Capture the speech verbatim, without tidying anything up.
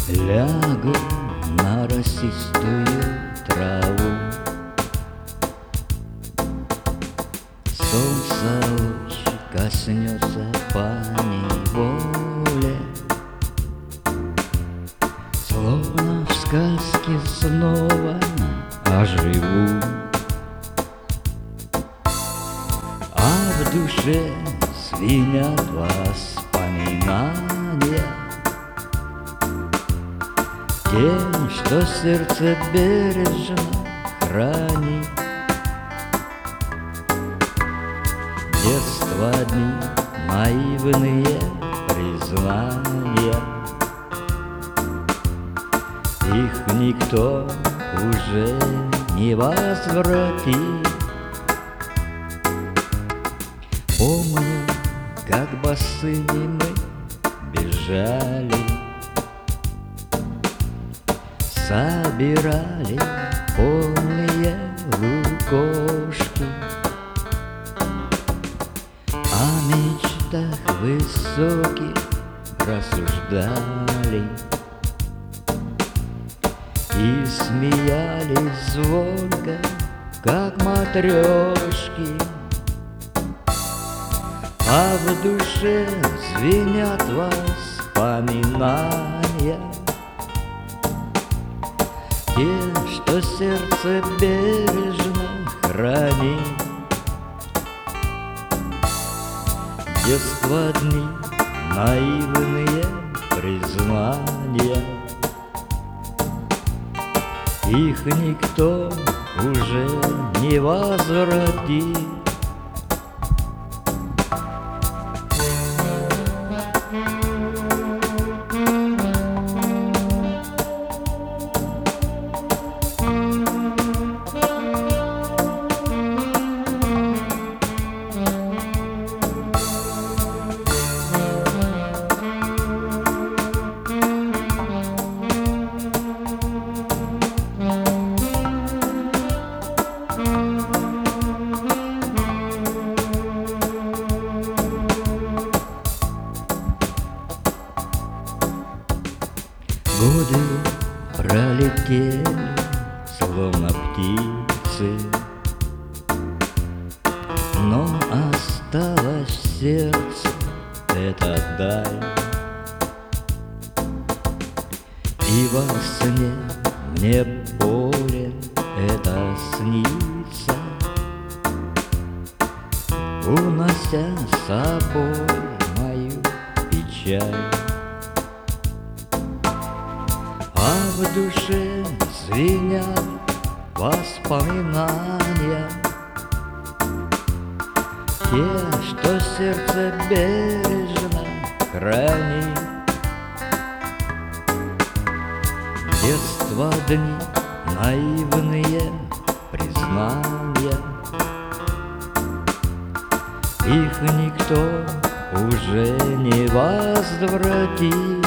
Лягу на росистую траву, солнце луч коснется поневоле, словно в сказке снова оживу, а в душе звенят воспоминания тем, что сердце бережно хранит. Детство дни, наивные признания, их никто уже не возвратит. Помню, как босыми мы бежали, собирали полные лукошки, о мечтах высоких рассуждали и смеялись звонко, как матрешки, а в душе звенят воспоминания те, что сердце бережно хранит. Детство дни, наивные признания, их никто уже не возвратит. Годы пролетели, словно птицы, но осталась в сердце эта даль. И во сне мне болен это снится, унося с собой мою печаль. А в душе звенят воспоминания те, что сердце бережно хранит. Детство дни, наивные признания, их никто уже не возвратит.